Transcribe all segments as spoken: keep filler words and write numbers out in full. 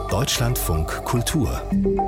Deutschlandfunk Kultur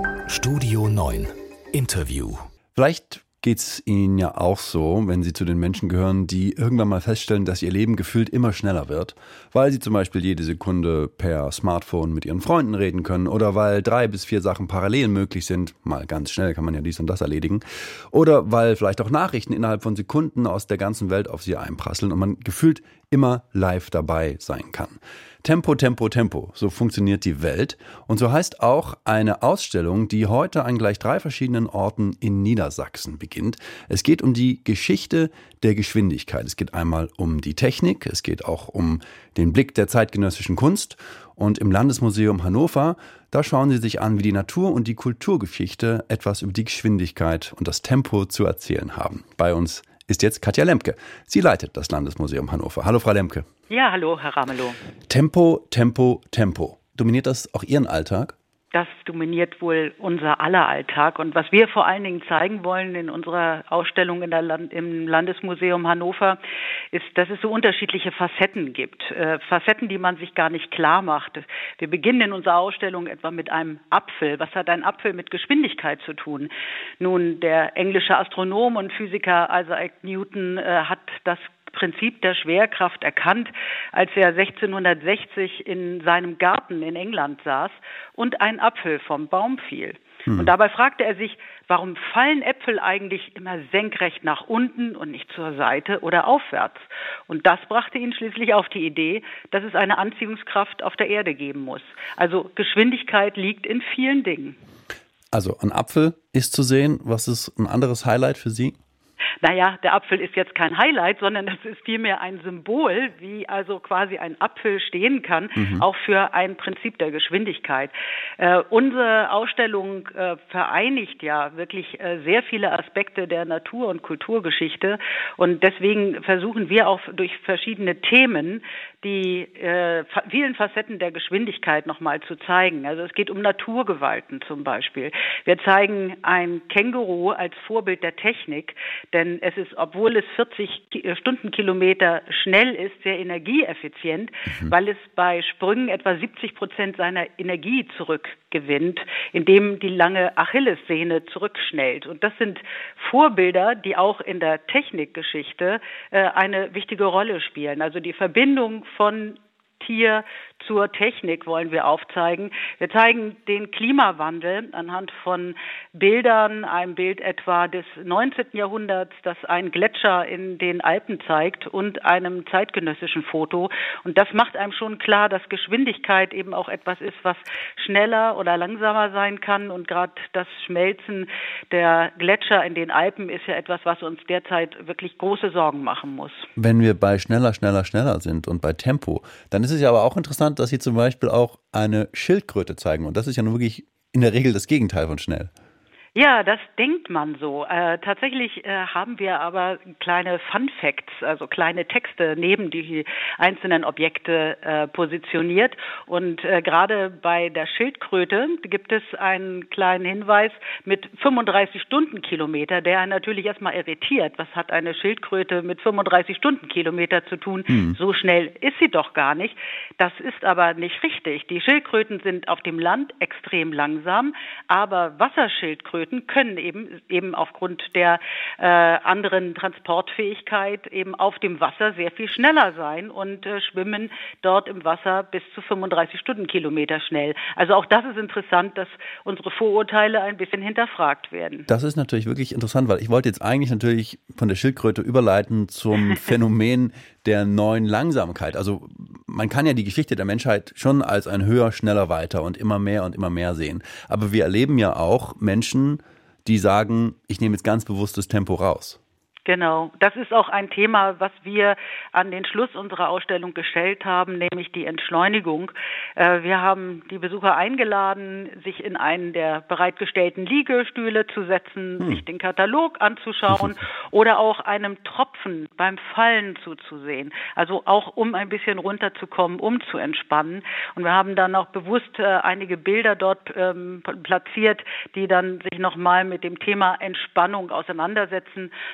Studio neun Interview. Vielleicht geht's Ihnen ja auch so, wenn Sie zu den Menschen gehören, die irgendwann mal feststellen, dass ihr Leben gefühlt immer schneller wird, weil Sie zum Beispiel jede Sekunde per Smartphone mit Ihren Freunden reden können oder weil drei bis vier Sachen parallel möglich sind, mal ganz schnell kann man ja dies und das erledigen, oder weil vielleicht auch Nachrichten innerhalb von Sekunden aus der ganzen Welt auf Sie einprasseln und man gefühlt immer live dabei sein kann. Tempo, Tempo, Tempo, so funktioniert die Welt. Und so heißt auch eine Ausstellung, die heute an gleich drei verschiedenen Orten in Niedersachsen beginnt. Es geht um die Geschichte der Geschwindigkeit. Es geht einmal um die Technik, es geht auch um den Blick der zeitgenössischen Kunst. Und im Landesmuseum Hannover, da schauen Sie sich an, wie die Natur- und die Kulturgeschichte etwas über die Geschwindigkeit und das Tempo zu erzählen haben. Bei uns ist jetzt Katja Lemke. Sie leitet das Landesmuseum Hannover. Hallo, Frau Lemke. Ja, hallo, Herr Ramelow. Tempo, Tempo, Tempo. Dominiert das auch Ihren Alltag? Das dominiert wohl unser aller Alltag. Und was wir vor allen Dingen zeigen wollen in unserer Ausstellung in der Land- im Landesmuseum Hannover, ist, dass es so unterschiedliche Facetten gibt. Äh, Facetten, die man sich gar nicht klar macht. Wir beginnen in unserer Ausstellung etwa mit einem Apfel. Was hat ein Apfel mit Geschwindigkeit zu tun? Nun, der englische Astronom und Physiker Isaac Newton äh, hat das Prinzip der Schwerkraft erkannt, als er sechzehnhundertsechzig in seinem Garten in England saß und ein Apfel vom Baum fiel. Hm. Und dabei fragte er sich, warum fallen Äpfel eigentlich immer senkrecht nach unten und nicht zur Seite oder aufwärts? Und das brachte ihn schließlich auf die Idee, dass es eine Anziehungskraft auf der Erde geben muss. Also Geschwindigkeit liegt in vielen Dingen. Also ein Apfel ist zu sehen. Was ist ein anderes Highlight für Sie? Naja, der Apfel ist jetzt kein Highlight, sondern das ist vielmehr ein Symbol, wie also quasi ein Apfel stehen kann, mhm. auch für ein Prinzip der Geschwindigkeit. Äh, unsere Ausstellung äh, vereinigt ja wirklich äh, sehr viele Aspekte der Natur- und Kulturgeschichte und deswegen versuchen wir auch durch verschiedene Themen die äh, vielen Facetten der Geschwindigkeit nochmal zu zeigen. Also es geht um Naturgewalten zum Beispiel. Wir zeigen ein Känguru als Vorbild der Technik, denn es ist, obwohl es vierzig Stundenkilometer schnell ist, sehr energieeffizient, mhm. weil es bei Sprüngen etwa siebzig Prozent seiner Energie zurückgewinnt, indem die lange Achillessehne zurückschnellt. Und das sind Vorbilder, die auch in der Technikgeschichte äh, eine wichtige Rolle spielen. Also die Verbindung von Tier zur Technik wollen wir aufzeigen. Wir zeigen den Klimawandel anhand von Bildern, einem Bild etwa des neunzehnten Jahrhunderts, das einen Gletscher in den Alpen zeigt und einem zeitgenössischen Foto. Und das macht einem schon klar, dass Geschwindigkeit eben auch etwas ist, was schneller oder langsamer sein kann. Und gerade das Schmelzen der Gletscher in den Alpen ist ja etwas, was uns derzeit wirklich große Sorgen machen muss. Wenn wir bei schneller, schneller, schneller sind und bei Tempo, dann ist es ja aber auch interessant, dass Sie zum Beispiel auch eine Schildkröte zeigen. Und das ist ja nun wirklich in der Regel das Gegenteil von schnell. Ja, das denkt man so. Äh, tatsächlich äh, haben wir aber kleine Fun Facts, also kleine Texte neben die einzelnen Objekte äh, positioniert. Und äh, gerade bei der Schildkröte gibt es einen kleinen Hinweis mit fünfunddreißig Stundenkilometer, der einen natürlich erstmal irritiert. Was hat eine Schildkröte mit fünfunddreißig Stundenkilometer zu tun? Hm. So schnell ist sie doch gar nicht. Das ist aber nicht richtig. Die Schildkröten sind auf dem Land extrem langsam, aber Wasserschildkröten können eben eben aufgrund der äh, anderen Transportfähigkeit eben auf dem Wasser sehr viel schneller sein und äh, schwimmen dort im Wasser bis zu fünfunddreißig Stundenkilometer schnell. Also auch das ist interessant, dass unsere Vorurteile ein bisschen hinterfragt werden. Das ist natürlich wirklich interessant, weil ich wollte jetzt eigentlich natürlich von der Schildkröte überleiten zum Phänomen der neuen Langsamkeit. Also man kann ja die Geschichte der Menschheit schon als ein höher, schneller, weiter und immer mehr und immer mehr sehen. Aber wir erleben ja auch Menschen, die sagen, ich nehme jetzt ganz bewusst das Tempo raus. Genau, das ist auch ein Thema, was wir an den Schluss unserer Ausstellung gestellt haben, nämlich die Entschleunigung. Wir haben die Besucher eingeladen, sich in einen der bereitgestellten Liegestühle zu setzen, hm. sich den Katalog anzuschauen oder auch einem Tropfen beim Fallen zuzusehen. Also auch um ein bisschen runterzukommen, um zu entspannen. Und wir haben dann auch bewusst einige Bilder dort ähm, platziert, die dann sich nochmal mit dem Thema Entspannung auseinandersetzen. Zum Beispiel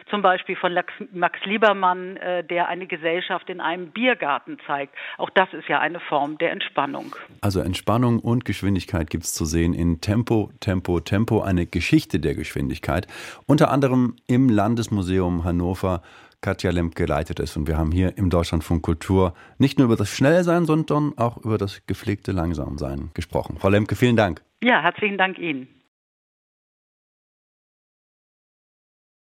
Beispiel von Max Liebermann, äh, der eine Gesellschaft in einem Biergarten zeigt. Auch das ist ja eine Form der Entspannung. Also Entspannung und Geschwindigkeit gibt es zu sehen in Tempo, Tempo, Tempo, eine Geschichte der Geschwindigkeit. Unter anderem im Landesmuseum Hannover. Katja Lemke leitet es und wir haben hier im Deutschlandfunk Kultur nicht nur über das Schnellsein, sondern auch über das gepflegte Langsamsein gesprochen. Frau Lemke, vielen Dank. Ja, herzlichen Dank Ihnen.